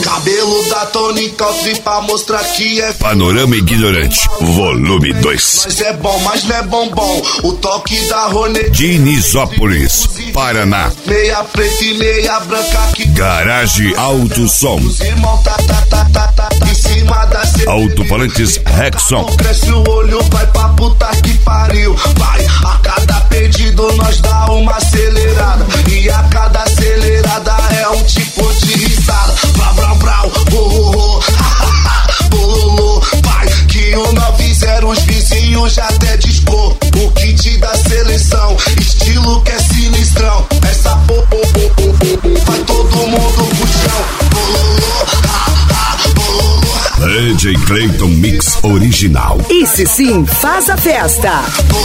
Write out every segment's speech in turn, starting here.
Cabelo da Tony Country pra mostrar que é Panorama Ignorante, volume 2. Mas é bom, mas não é bombom. O toque da Ronete Dinisópolis, Paraná. Meia preta e meia branca que Garage Alto Som. os irmãos tá em cima da Alto-falantes Rexon. Cresce o olho, vai pra puta que pariu. Vai, a cada pedido nós dá uma acelerada. E a cada acelerada é um tipo de risada. Brau, brau, brau, oh, bololô. Vai, que o 90 os vizinhos já até discou. O kit da seleção, estilo que é sinistrão. Essa vai todo mundo pro chão. Bololô, bololô. DJ Clayton Mix Original. Esse sim faz a festa.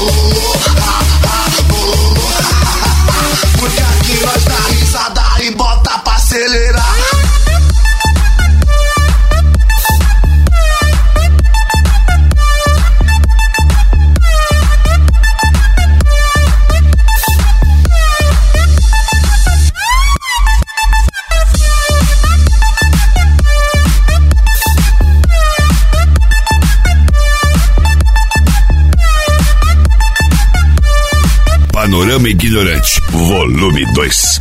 Porque aqui nós dá risada e bota pra acelerar. Panorama Ignorante, volume 2.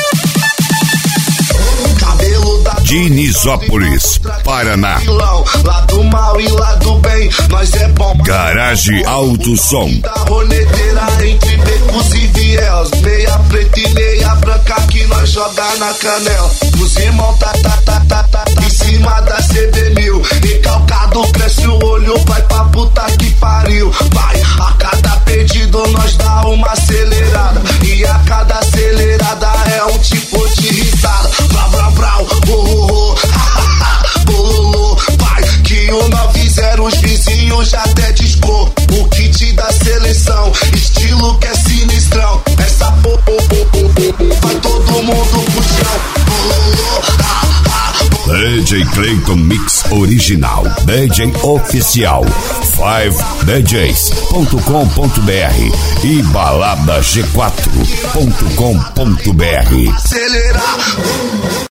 Cabelo da Dinisópolis, Paraná. Lado mal e lado bem, nós é bom. Garage Alto Som. Da roneteira entre becos e viés. Meia preta e meia branca que nós joga na canela. Os irmãos tá em cima da CB1000. Recalcado, cresce o olho, vai pra puta que pariu. Vai, a cada pedido nós dá uma acelerada. E a cada acelerada é um tipo de risada. Brau, brau, brau, oh, bololô. Vai, que o 90 os vizinhos já até discou. O kit da seleção, estilo que é sinistrão. Essa vai todo mundo pro chão. DJ Clayton Mix Original. DJ Oficial 5DJs.com.br e baladag4.com.br. Acelerar.